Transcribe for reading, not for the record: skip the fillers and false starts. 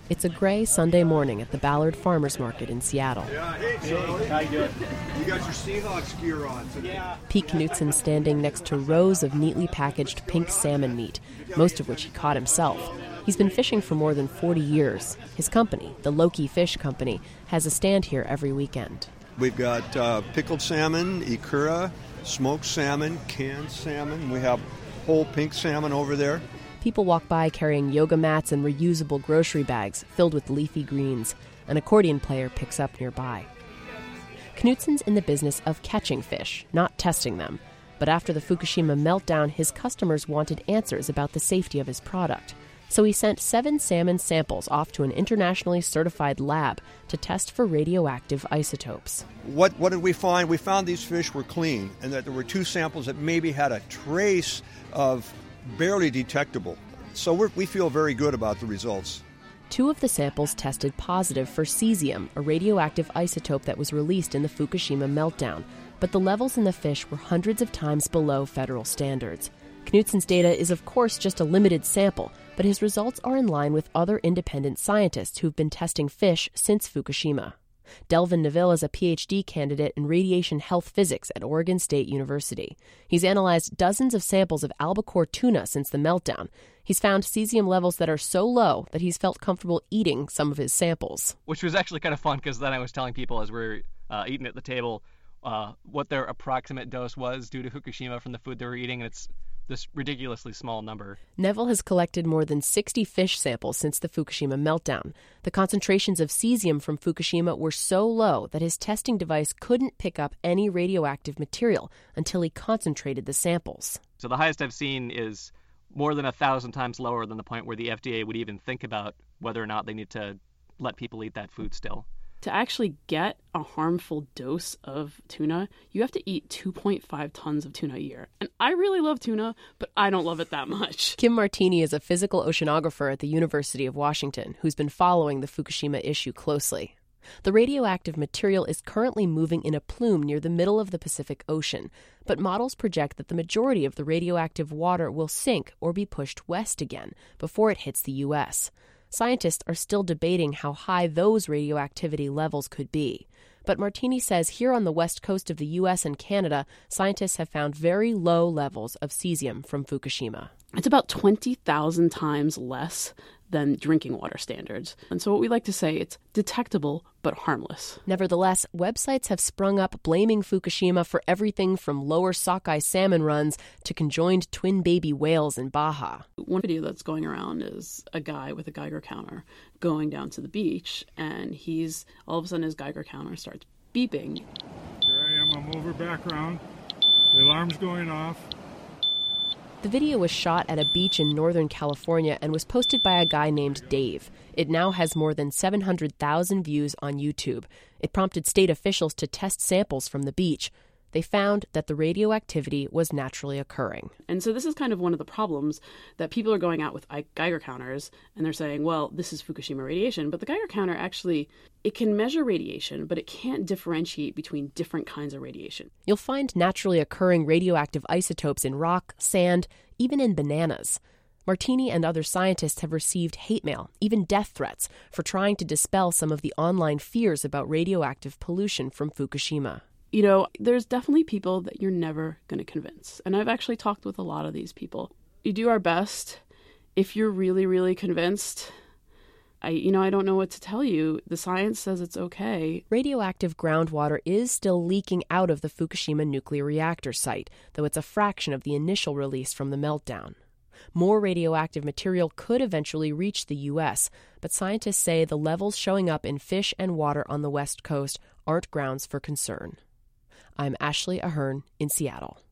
It's a gray Sunday morning at the Ballard Farmers Market in Seattle. Hey, how you doing? You got your Seahawks gear on today. Yeah. Pete Knutson standing next to rows of neatly packaged pink salmon meat, most of which he caught himself. He's been fishing for more than 40 years. His company, the Loki Fish Company, has a stand here every weekend. We've got pickled salmon, ikura, smoked salmon, canned salmon. We have whole pink salmon over there. People walk by carrying yoga mats and reusable grocery bags filled with leafy greens. An accordion player picks up nearby. Knutson's in the business of catching fish, not testing them. But after the Fukushima meltdown, his customers wanted answers about the safety of his product. So he sent 7 salmon samples off to an internationally certified lab to test for radioactive isotopes. What did we find? We found these fish were clean, and that there were 2 samples that maybe had a trace of barely detectable. So we feel very good about the results. 2 of the samples tested positive for cesium, a radioactive isotope that was released in the Fukushima meltdown. But the levels in the fish were hundreds of times below federal standards. Knutson's data is, of course, just a limited sample, but his results are in line with other independent scientists who've been testing fish since Fukushima. Delvin Neville is a PhD candidate in radiation health physics at Oregon State University. He's analyzed dozens of samples of albacore tuna since the meltdown. He's found cesium levels that are so low that he's felt comfortable eating some of his samples. Which was actually kind of fun, because then I was telling people as we were eating at the table what their approximate dose was due to Fukushima from the food they were eating, and it's this ridiculously small number. Neville has collected more than 60 fish samples since the Fukushima meltdown. The concentrations of cesium from Fukushima were so low that his testing device couldn't pick up any radioactive material until he concentrated the samples. So the highest I've seen is more than 1,000 times lower than the point where the FDA would even think about whether or not they need to let people eat that food still. To actually get a harmful dose of tuna, you have to eat 2.5 tons of tuna a year. And I really love tuna, but I don't love it that much. Kim Martini is a physical oceanographer at the University of Washington who's been following the Fukushima issue closely. The radioactive material is currently moving in a plume near the middle of the Pacific Ocean, but models project that the majority of the radioactive water will sink or be pushed west again before it hits the U.S. Scientists are still debating how high those radioactivity levels could be. But Martini says here on the west coast of the U.S. and Canada, scientists have found very low levels of cesium from Fukushima. It's about 20,000 times less than drinking water standards. And so what we like to say, it's detectable but harmless. Nevertheless, websites have sprung up blaming Fukushima for everything from lower sockeye salmon runs to conjoined twin baby whales in Baja. One video that's going around is a guy with a Geiger counter going down to the beach, and all of a sudden his Geiger counter starts beeping. Here I am, I'm over background. The alarm's going off. The video was shot at a beach in Northern California and was posted by a guy named Dave. It now has more than 700,000 views on YouTube. It prompted state officials to test samples from the beach. They found that the radioactivity was naturally occurring. And so this is kind of one of the problems that people are going out with Geiger counters and they're saying, well, this is Fukushima radiation. But the Geiger counter actually, it can measure radiation, but it can't differentiate between different kinds of radiation. You'll find naturally occurring radioactive isotopes in rock, sand, even in bananas. Martini and other scientists have received hate mail, even death threats, for trying to dispel some of the online fears about radioactive pollution from Fukushima. You know, there's definitely people that you're never going to convince. And I've actually talked with a lot of these people. You do our best. If you're really, really convinced, I don't know what to tell you. The science says it's okay. Radioactive groundwater is still leaking out of the Fukushima nuclear reactor site, though it's a fraction of the initial release from the meltdown. More radioactive material could eventually reach the U.S., but scientists say the levels showing up in fish and water on the West Coast aren't grounds for concern. I'm Ashley Ahern in Seattle.